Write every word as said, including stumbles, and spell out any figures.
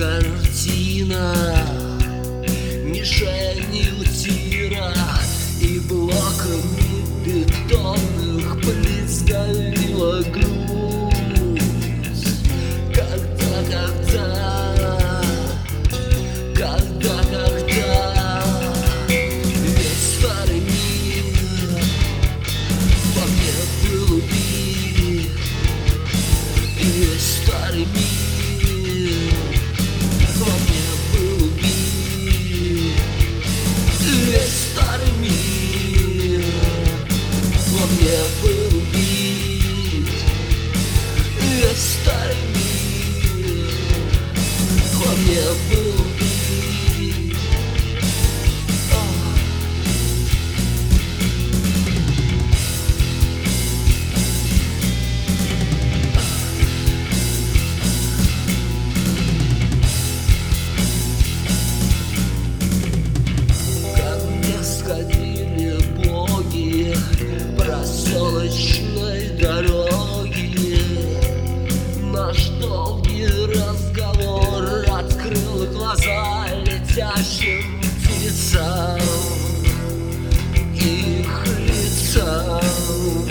картина, мишенью тира и блоками бетонных плит сдавила грудь. Когда, когда, когда, когда весь старый мир во мне был убит, и весь старый мир во мне был убит, и весь старый мир во мне был убит, и весь старый мир во мне был убит. Сходили боги проселочной дороги. Наш долгий разговор открыл глаза летящим птицам, их лицам.